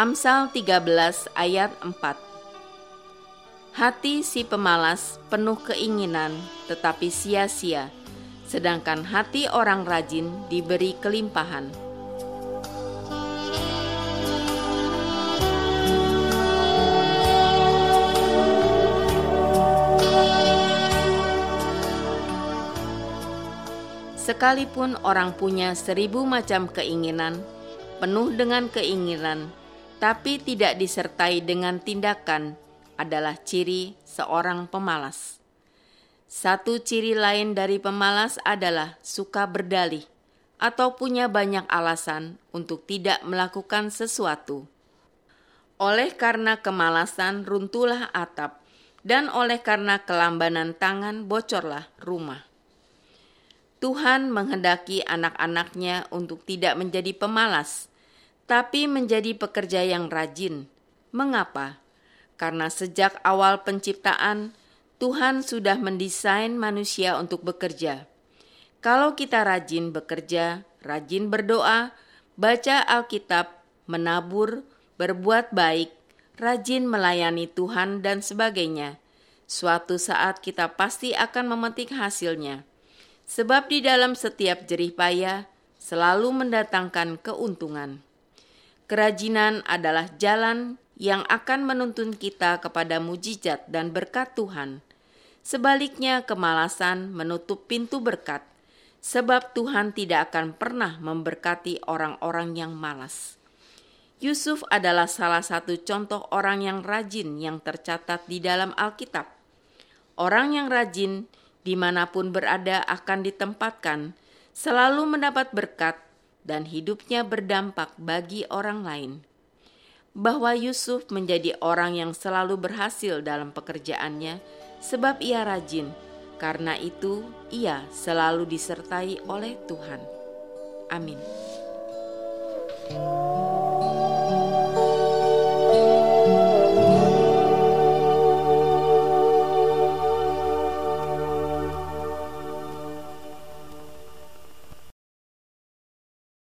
Amsal 13 ayat 4. Hati si pemalas penuh keinginan tetapi sia-sia, sedangkan hati orang rajin diberi kelimpahan. Sekalipun orang punya 1000 macam keinginan, penuh dengan keinginan, tapi tidak disertai dengan tindakan adalah ciri seorang pemalas. Satu ciri lain dari pemalas adalah suka berdalih atau punya banyak alasan untuk tidak melakukan sesuatu. Oleh karena kemalasan runtuhlah atap, dan oleh karena kelambanan tangan bocorlah rumah. Tuhan menghendaki anak-anaknya untuk tidak menjadi pemalas, tapi menjadi pekerja yang rajin. Mengapa? Karena sejak awal penciptaan, Tuhan sudah mendesain manusia untuk bekerja. Kalau kita rajin bekerja, rajin berdoa, baca Alkitab, menabur, berbuat baik, rajin melayani Tuhan dan sebagainya, suatu saat kita pasti akan memetik hasilnya. Sebab di dalam setiap jerih payah selalu mendatangkan keuntungan. Kerajinan adalah jalan yang akan menuntun kita kepada mujizat dan berkat Tuhan. Sebaliknya, kemalasan menutup pintu berkat, sebab Tuhan tidak akan pernah memberkati orang-orang yang malas. Yusuf adalah salah satu contoh orang yang rajin yang tercatat di dalam Alkitab. Orang yang rajin dimanapun berada akan ditempatkan, selalu mendapat berkat, dan hidupnya berdampak bagi orang lain. Bahwa Yusuf menjadi orang yang selalu berhasil dalam pekerjaannya, sebab ia rajin, karena itu ia selalu disertai oleh Tuhan. Amin.